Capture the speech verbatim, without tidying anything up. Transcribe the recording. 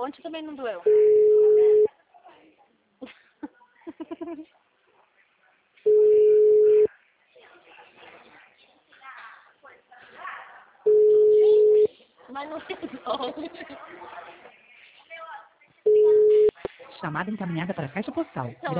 ponte também não doeu. Mas não tem nome. Chamada encaminhada para a caixa postal. Então,